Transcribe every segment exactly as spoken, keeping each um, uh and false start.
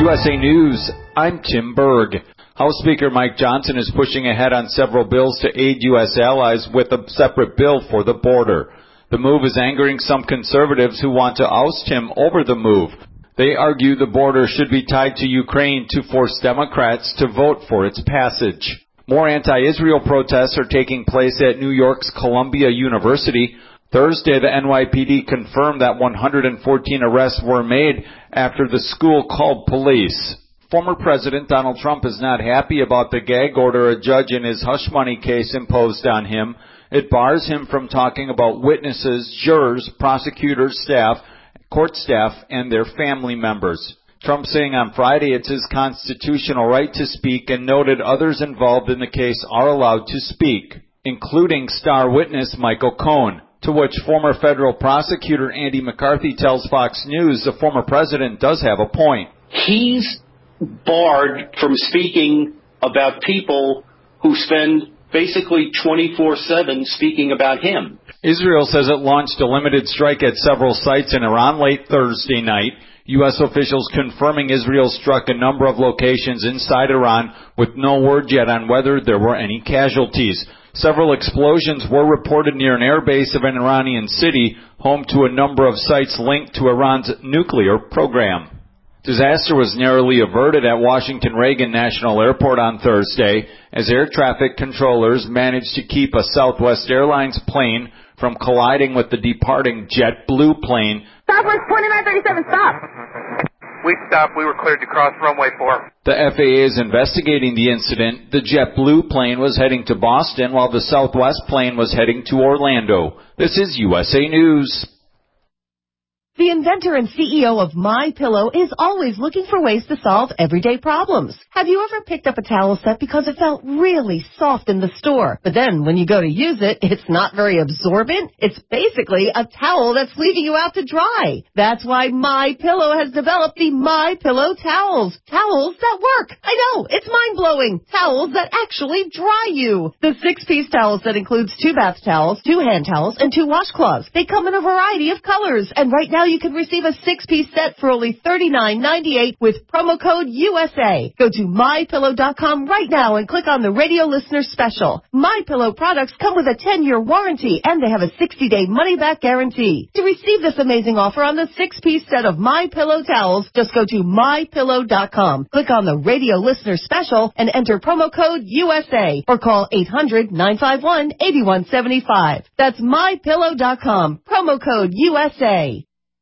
U S A News, I'm Tim Berg. House Speaker Mike Johnson is pushing ahead on several bills to aid U S allies with a separate bill for the border. The move is angering some conservatives who want to oust him over the move. They argue the border should be tied to Ukraine to force Democrats to vote for its passage. More anti-Israel protests are taking place at New York's Columbia University. Thursday, the N Y P D confirmed that one hundred fourteen arrests were made after the school called police. Former President Donald Trump is not happy about the gag order a judge in his hush money case imposed on him. It bars him from talking about witnesses, jurors, prosecutors, staff, court staff, and their family members. Trump saying on Friday it's his constitutional right to speak and noted others involved in the case are allowed to speak, including star witness Michael Cohen. To which former federal prosecutor Andy McCarthy tells Fox News the former president does have a point. He's barred from speaking about people who spend basically twenty-four seven speaking about him. Israel says it launched a limited strike at several sites in Iran late Thursday night. U S officials confirming Israel struck a number of locations inside Iran with no word yet on whether there were any casualties. Several explosions were reported near an airbase of an Iranian city, home to a number of sites linked to Iran's nuclear program. Disaster was narrowly averted at Washington Reagan National Airport on Thursday as air traffic controllers managed to keep a Southwest Airlines plane from colliding with the departing JetBlue plane. Southwest twenty-nine thirty-seven, stop. We stopped. We were cleared to cross runway four. The F A A is investigating the incident. The JetBlue plane was heading to Boston while the Southwest plane was heading to Orlando. This is U S A News. The inventor and C E O of MyPillow is always looking for ways to solve everyday problems. Have you ever picked up a towel set because it felt really soft in the store, but then when you go to use it, it's not very absorbent? It's basically a towel that's leaving you out to dry. That's why MyPillow has developed the MyPillow towels. Towels that work. I know, it's mind-blowing. Towels that actually dry you. The six-piece towel set includes two bath towels, two hand towels, and two washcloths. They come in a variety of colors, and right now you can receive a six-piece set for only thirty-nine ninety-eight with promo code U S A. Go to my pillow dot com right now and click on the radio listener special. MyPillow products come with a ten-year warranty and they have a sixty-day money-back guarantee. To receive this amazing offer on the six-piece set of MyPillow towels, just go to my pillow dot com, click on the radio listener special, and enter promo code U S A or call eight hundred nine five one eight one seven five. That's my pillow dot com, promo code U S A.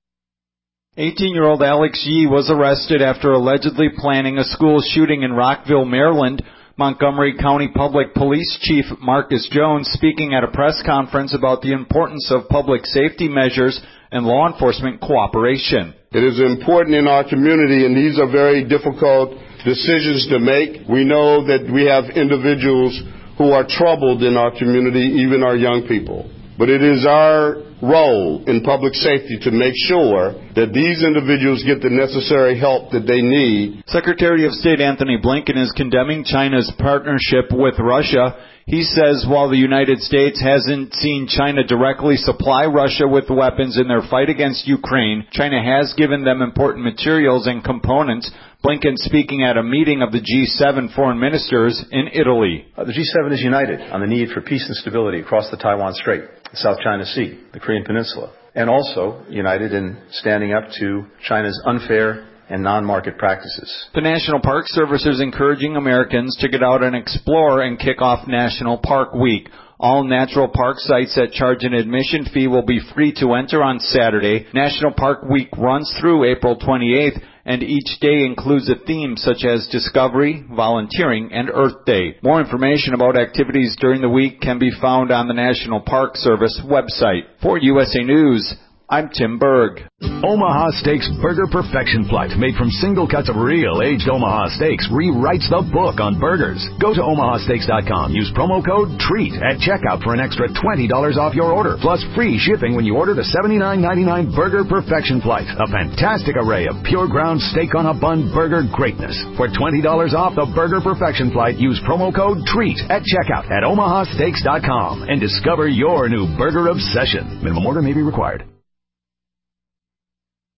eighteen-year-old Alex Yee was arrested after allegedly planning a school shooting in Rockville, Maryland. Montgomery County Public Police Chief Marcus Jones speaking at a press conference about the importance of public safety measures and law enforcement cooperation. It is important in our community, and these are very difficult decisions to make. We know that we have individuals who are troubled in our community, even our young people. But it is our role in public safety to make sure that these individuals get the necessary help that they need. Secretary of State Anthony Blinken is condemning China's partnership with Russia. He says while the United States hasn't seen China directly supply Russia with weapons in their fight against Ukraine, China has given them important materials and components. Blinken speaking at a meeting of the G seven foreign ministers in Italy. Uh, the G seven is united on the need for peace and stability across the Taiwan Strait, the South China Sea, the Korean Peninsula, and also united in standing up to China's unfair and non-market practices. The National Park Service is encouraging Americans to get out and explore and kick off National Park Week. All natural park sites that charge an admission fee will be free to enter on Saturday. National Park Week runs through April twenty-eighth, and each day includes a theme such as discovery, volunteering, and Earth Day. More information about activities during the week can be found on the National Park Service website. For U S A News, I'm Tim Berg. Omaha Steaks Burger Perfection Flight, made from single cuts of real aged Omaha steaks, rewrites the book on burgers. Go to omaha steaks dot com. Use promo code TREAT at checkout for an extra twenty dollars off your order, plus free shipping when you order the seventy-nine ninety-nine Burger Perfection Flight, a fantastic array of pure ground steak on a bun burger greatness. For twenty dollars off the Burger Perfection Flight, use promo code TREAT at checkout at omaha steaks dot com and discover your new burger obsession. Minimum order may be required.